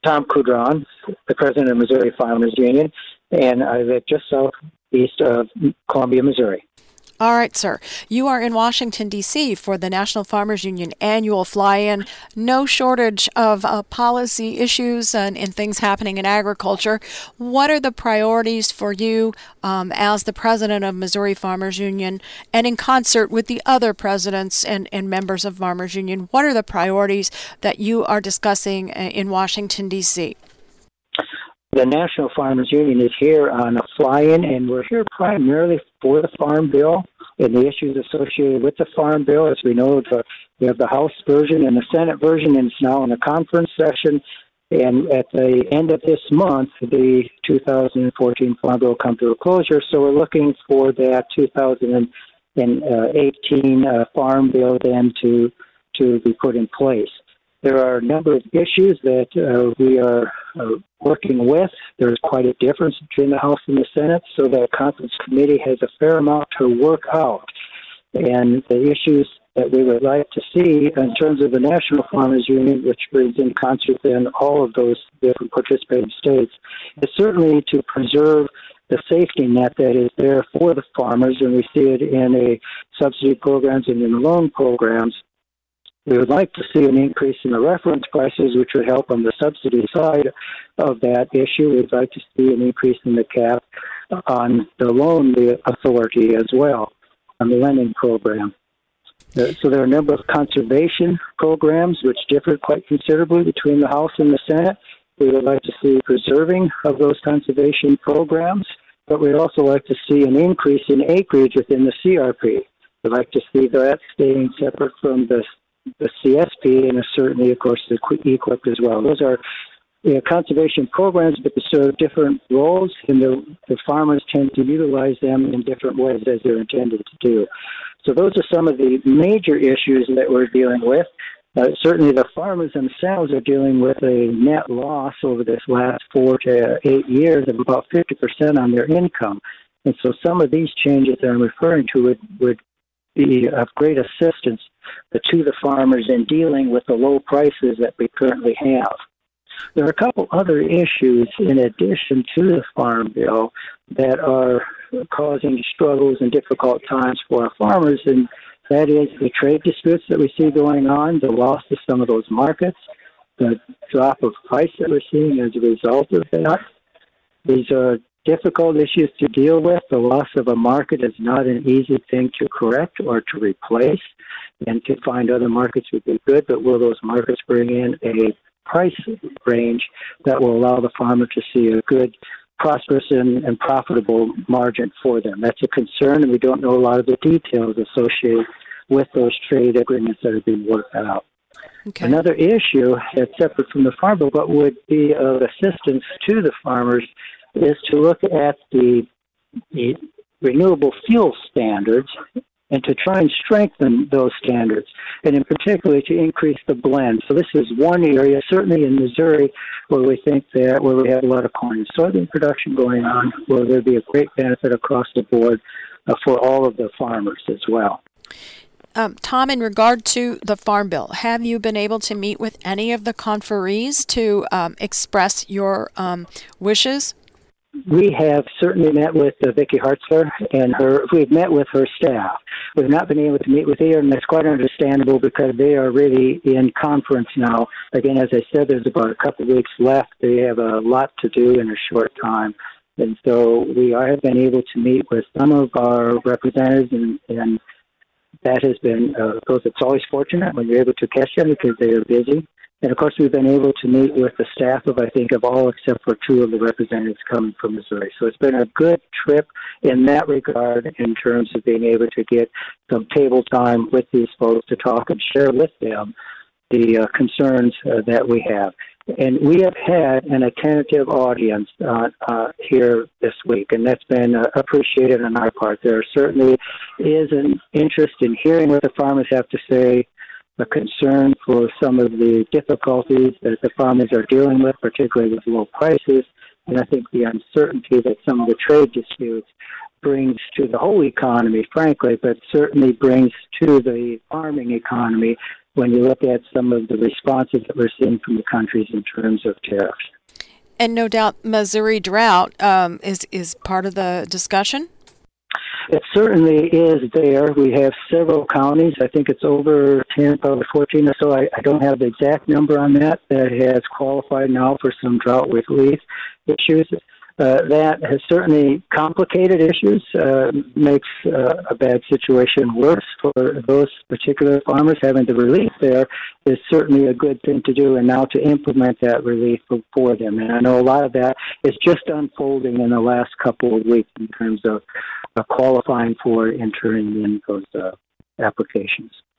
Tom Kudron, the president of Missouri Farmers Union, and I live just southeast of Columbia, Missouri. All right, sir. You are in Washington, D.C. for the National Farmers Union annual fly-in. No shortage of policy issues and things happening in agriculture. What are the priorities for you as the president of Missouri Farmers Union, and in concert with the other presidents and members of Farmers Union? What are the priorities that you are discussing in Washington, D.C.? The National Farmers Union is here on a fly-in, and we're here primarily for the Farm Bill and the issues associated with the Farm Bill. As we know, we have the House version and the Senate version, and it's now in the conference session. And at the end of this month, the 2014 Farm Bill will come to a closure. So we're looking for that 2018 Farm Bill then to be put in place. There are a number of issues that we are working with. There's quite a difference between the House and the Senate, so the conference committee has a fair amount to work out. And the issues that we would like to see in terms of the National Farmers Union, which brings in concert then all of those different participating states, is certainly to preserve the safety net that is there for the farmers, and we see it in the subsidy programs and in the loan programs. We would like to see an increase in the reference prices, which would help on the subsidy side of that issue. We'd like to see an increase in the cap on the loan authority as well, on the lending program. So there are a number of conservation programs which differ quite considerably between the House and the Senate. We would like to see preserving of those conservation programs, but we'd also like to see an increase in acreage within the CRP. We'd like to see that staying separate from the CSP, and certainly, of course, the EQIP as well. Those are conservation programs, but they serve different roles, and the farmers tend to utilize them in different ways as they're intended to do. So those are some of the major issues that we're dealing with. Certainly, the farmers themselves are dealing with a net loss over this last 4 to 8 years of about 50% on their income. And so some of these changes that I'm referring to would be of great assistance to the farmers in dealing with the low prices that we currently have. There are a couple other issues in addition to the Farm Bill that are causing struggles and difficult times for our farmers, and that is the trade disputes that we see going on, the loss of some of those markets, the drop of price that we're seeing as a result of that. These are difficult issues to deal with. The loss of a market is not an easy thing to correct or to replace, and to find other markets would be good, but will those markets bring in a price range that will allow the farmer to see a good, prosperous, and profitable margin for them? That's a concern, and we don't know a lot of the details associated with those trade agreements that are being worked out. Okay. Another issue that's separate from the Farm Bill but would be of assistance to the farmers is to look at the renewable fuel standards and to try and strengthen those standards, and in particular to increase the blend. So this is one area, certainly in Missouri, where we think that where we have a lot of corn and soybean production going on, where there'd be a great benefit across the board for all of the farmers as well. Tom, in regard to the Farm Bill, have you been able to meet with any of the conferees to express your wishes? We have certainly met with Vicki Hartzler, and we've met with her staff. We've not been able to meet with her, and that's quite understandable because they are really in conference now. Again, as I said, there's about a couple of weeks left. They have a lot to do in a short time. And so we have been able to meet with some of our representatives, and that has been, of course, it's always fortunate when you're able to catch them because they are busy. And, of course, we've been able to meet with the staff of all except for 2 of the representatives coming from Missouri. So it's been a good trip in that regard in terms of being able to get some table time with these folks to talk and share with them the concerns that we have. And we have had an attentive audience here this week, and that's been appreciated on our part. There certainly is an interest in hearing what the farmers have to say, a concern for some of the difficulties that the farmers are dealing with, particularly with low prices, and I think the uncertainty that some of the trade disputes brings to the whole economy, frankly, but certainly brings to the farming economy when you look at some of the responses that we're seeing from the countries in terms of tariffs. And no doubt Missouri drought is part of the discussion? It certainly is there. We have several counties. I think it's over 10, probably 14 or so. I don't have the exact number on that has qualified now for some drought relief issues. That has certainly complicated issues, makes a bad situation worse for those particular farmers. Having the relief there is certainly a good thing to do, and now to implement that relief for them. And I know a lot of that is just unfolding in the last couple of weeks in terms of qualifying for entering in those applications.